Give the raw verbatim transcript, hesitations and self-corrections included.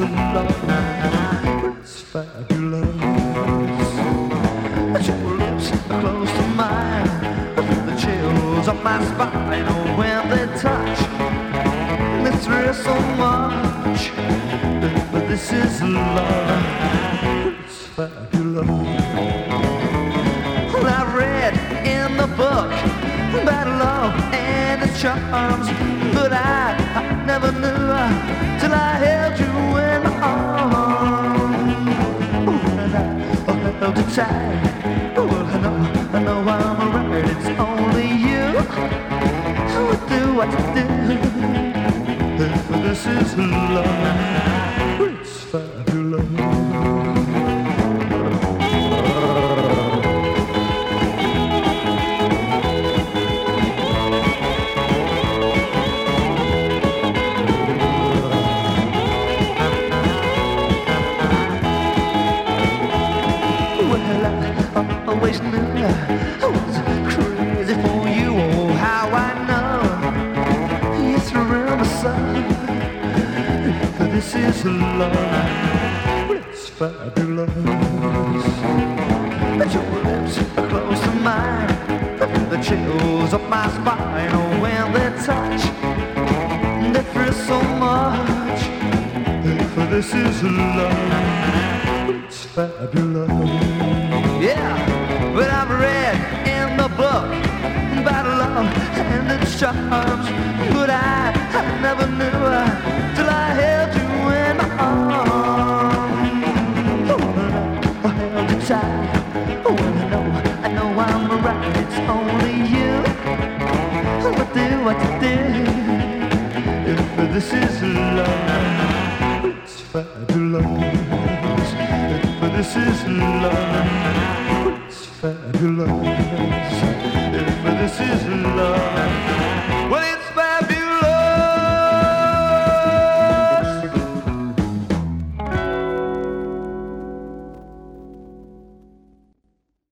love. It's fabulous. Your lips are close to mine. I feel the chills up my spine. Oh, when they touch, they thrill so much. But this is love. It's fabulous. Well, I read in the book about love and its charms, but I, I never knew till I held you in my arms. Oh, and I held you tight. Oh, well, I know, I know I'm right. It's only you who would do what you do. This is love. It's fabulous. Always knew I was crazy for you. Oh, how I know you thrill me so. For this is love. It's fabulous. But your lips are close to mine. I feel the chills up my spine. Oh, when they touch, they thrill so much. For this is love. It's fabulous. Yeah, but I've read in the book about love and its charms, but I, I never knew uh, till I held you in my arms. Oh, I held you tight. Oh, I know, I know I'm right. It's only you who would do what you did. If this is love, it's fabulous. If this is love, fabulous. If this is love.